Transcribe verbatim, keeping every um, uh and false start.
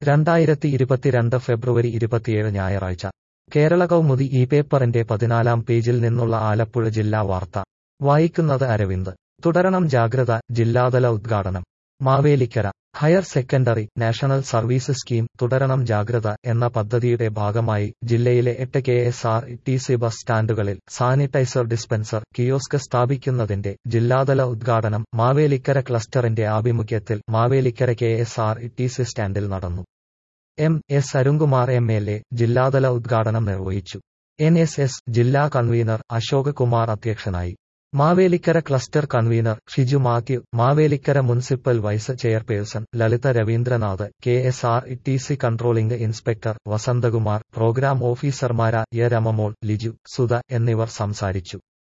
രണ്ടായിരത്തി ഇരുപത്തിരണ്ട് ഫെബ്രുവരി ഇരുപത്തിയേഴ് ഞായറാഴ്ച കേരള കൗമുദി ഈ പേപ്പറിന്റെ പതിനാലാം പേജിൽ നിന്നുള്ള ആലപ്പുഴ ജില്ലാ വാർത്ത വായിക്കുന്നത് അരവിന്ദ്. തുടരണം ജാഗ്രത, ജില്ലാതല ഉദ്ഘാടനം. Mavelikkara. Higher secondary national service scheme തുടരണം ജാഗ്രത എന്ന പദ്ധതിയുടെ ഭാഗമായി ജില്ലയിലെ എട്ട് K S R T C bus സ്റ്റാൻഡുകളിൽ സാനിറ്റൈസർ ഡിസ്പെൻസർ കിയോസ്ക് സ്ഥാപിക്കുന്നതിന്റെ ജില്ലാതല ഉദ്ഘാടനം മാവേലിക്കര ക്ലസ്റ്ററിന്റെ ആഭിമുഖ്യത്തിൽ Mavelikkara K S R T C സ്റ്റാൻഡിൽ നടന്നു. M S Arunkumar M L A ജില്ലാതല ഉദ്ഘാടനം നിർവഹിച്ചു. എൻ എസ് എസ് ജില്ലാ കൺവീനർ അശോക് കുമാർ അധ്യക്ഷനായി. Mavelikkara cluster convener Shiju Mathew, Mavelikkara municipal vice chairperson Lalitha Ravindranath, K S R T C controlling inspector Vasanthakumar, programme ഓഫീസർമാരായ രമമോൾ, ലിജു, സുധ എന്നിവർ സംസാരിച്ചു.